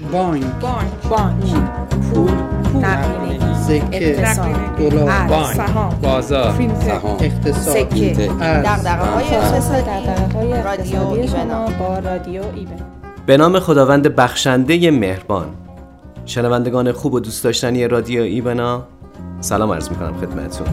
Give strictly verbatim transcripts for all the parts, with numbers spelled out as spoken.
بانک بانک بانک پول نقدینگی سکه اقتصاد دلار بانک سهام بازار سهام اقتصاد سکه ارز دغدغه‌های اقتصادی دغدغه‌های رادیو اقتصادی شما ایبنا. با رادیو ایبنا. به نام خداوند بخشنده مهربان. شنوندگان خوب و دوست داشتنی رادیو ایبنا، سلام عرض میکنم خدمتتون.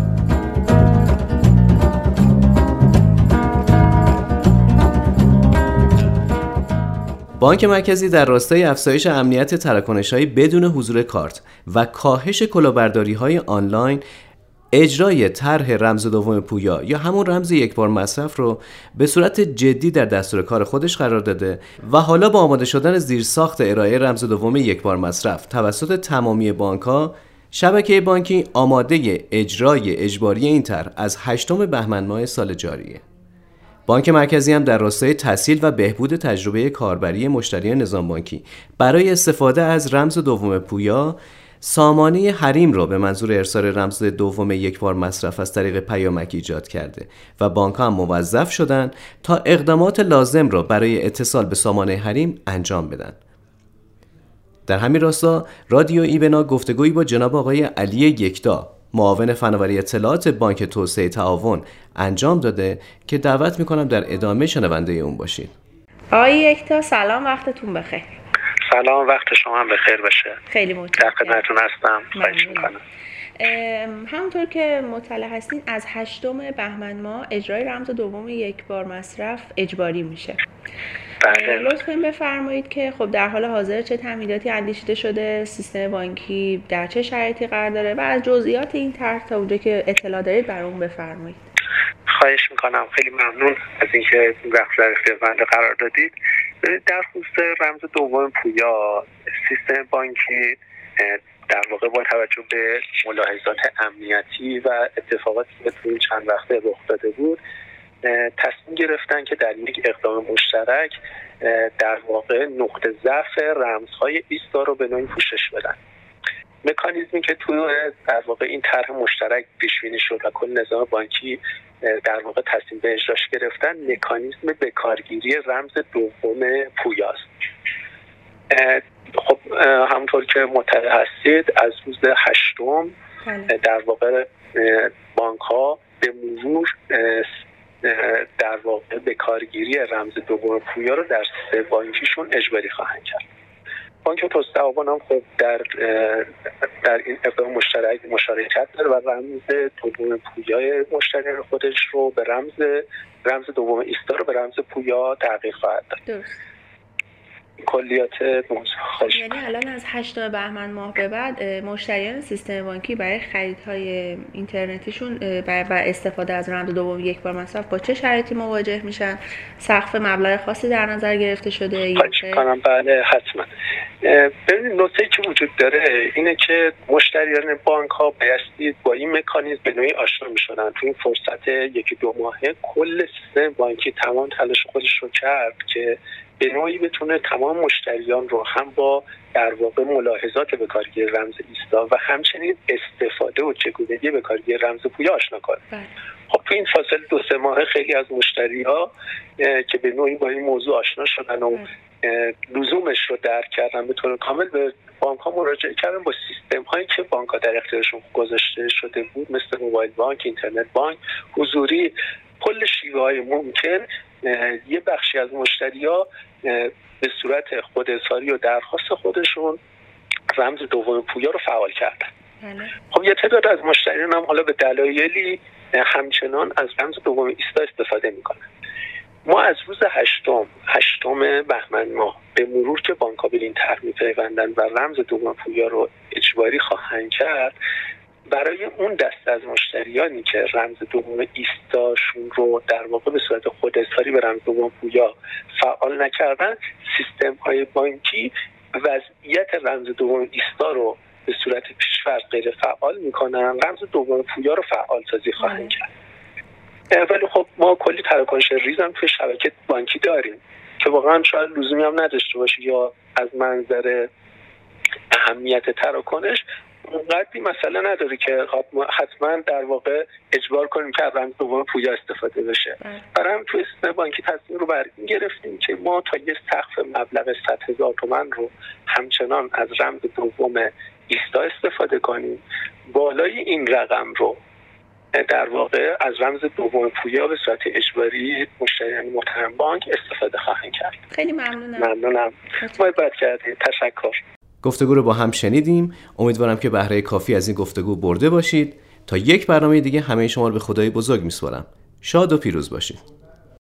بانک مرکزی در راستای افزایش امنیت تراکنش‌های بدون حضور کارت و کاهش کلاهبرداری‌های آنلاین، اجرای طرح رمز دوم پویا یا همون رمز یکبار مصرف رو به صورت جدی در دستور کار خودش قرار داده و حالا با آماده شدن زیرساخت ارائه رمز دوم یکبار مصرف توسط تمامی بانک‌ها، شبکه بانکی آماده اجرای اجباری این طرح از هشتم بهمن ماه سال جاریه. بانک مرکزی هم در راستای تسهیل و بهبود تجربه کاربری مشتریان نظام بانکی برای استفاده از رمز دوم پویا، سامانه حریم را به منظور ارسال رمز دوم یکبار مصرف از طریق پیامک ایجاد کرده و بانک‌ها هم موظف شدن تا اقدامات لازم را برای اتصال به سامانه حریم انجام بدن. در همین راستا رادیو ایبنا گفتگویی با جناب آقای علی یکتا، معاون فناوری اطلاعات بانک توسعه تعاون انجام داده که دعوت میکنم در ادامه شنونده اون باشید. آقای یکتا سلام، وقتتون بخیر. سلام، وقت شما هم بخیر باشه. خیلی متشکرم. در خدمتتون هستم. خواهش میکنم. همونطور که مطلع هستین از هشتم بهمن ماه اجرای رمز دوم یکبار مصرف اجباری میشه. بله. لطفاً بفرمایید که خب در حال حاضر چه تمهیداتی اندیشیده شده، سیستم بانکی در چه شرایطی قرار داره و از جزئیات این طرح تا اونجا که اطلاع دارید برام بفرمایید. خواهش میکنم. خیلی ممنون از اینکه وقت در اختیار بنده قرار دادید. در خصوص رمز دوم پویا، سیستم بانکی در واقع با توجه به ملاحظات امنیتی و اتفاقاتی که توی چند وقته رخ داده بود، تصمیم گرفتن که در یک اقدام مشترک در واقع نقطه ضعف رمزهای ایستا رو به نوعی پوشش بدن. مکانیزمی که توی در واقع این طرح مشترک پیش بینی شد و کل نظام بانکی در واقع تصمیم به اجراش گرفتن، مکانیزم بکارگیری رمز دوم پویاست. خب همونطور که مطلع هستید از روز هشتم در واقع بانک ها به مرور در واقع به کارگیری رمز دوم پویا رو در سیستم بانکیشون اجباری خواهند کرد. بانک توسعه تعاون هم خب در در این اقدام مشترک مشارکت داره و رمز دوم پویا مشتریان خودش رو به رمز رمز دوم ایستا رو به رمز پویا تغییر خواهد داد. درست. کلیات موضوع. یعنی الان از هشتم بهمن ماه به بعد مشتریان سیستم بانکی برای خریدهای اینترنتیشون و استفاده از رمز دوم یکبار مصرف با چه شرایطی مواجه میشن؟ سقف مبلغ خاصی در نظر گرفته شده یا چه؟ بله حتما. ببینید نکته‌ای که وجود داره اینه که مشتریان بانک ها بایستی با این مکانیزم به نوعی آشنا میشدن. تو این فرصت یکی دو ماهه کل سیستم بانکی تمام تلاش خودش رو کرد که به نوعی بتونه تمام مشتریان رو هم با در واقع ملاحظات به کارگیری رمز ایستا و همچنین استفاده و چگونگی به کارگیری رمز پویا آشنا کنه. خب تو این فاصله دو سه ماه خیلی از مشتری‌ها که به نوعی با این موضوع آشنا شدن و لزومش رو درک کردن به طور کامل به بانک‌ها مراجعه کردن با سیستم‌هایی که بانک‌ها در اختیارشون گذاشته شده بود، مثل موبایل بانک، اینترنت بانک، حضوری، کل شیوه‌های ممکن. یه بخشی از مشتری‌ها به صورت خوداظهاری و درخواست خودشون رمز دوم پویا رو فعال کردن. خب یه تعداد از مشتریان هم حالا به دلایلی همچنان از رمز دوم ایستا استفاده میکنن. ما از روز هشتم هشتم بهمن ماه به مرور که بانک‌ها به این طرح می‌پیوندن و رمز دوم پویا رو اجباری خواهند کرد، برای اون دسته از مشتریانی که رمز دوم ایستاشون رو در واقع به صورت خوداظهاری به رمز دوم پویا فعال نکردن، سیستم‌های بانکی وضعیت رمز دوم ایستا رو به صورت پیش‌فرض غیر فعال میکنن، رمز دوم پویا رو فعال سازی خواهند کرد. ولی خب ما کلی تراکنش ریز هم توی شبکه بانکی داریم که واقعا شاید لزومی هم نداشته باشه یا از منظر اهمیت تراکنش اونقدری مسئله نداره که حتما در واقع اجبار کنیم که رمز دوم پویا استفاده بشه. برای هم توی سیستم بانکی تصمیم رو بر این گرفتیم که ما تا یه سقف مبلغ صد هزار تومان رو همچنان از رمز دوم ایستا استفاده کنیم. بالای این رقم رو در واقع از رمز دوم پویا به صورت اجباری مشتریان محترم بانک استفاده خواهند کرد. خیلی ممنونم. ممنونم. محبت کردید. تشکر. گفتگو رو با هم شنیدیم. امیدوارم که بهره کافی از این گفتگو برده باشید. تا یک برنامه دیگه همه شما رو به خدای بزرگ میسپارم. شاد و پیروز باشید.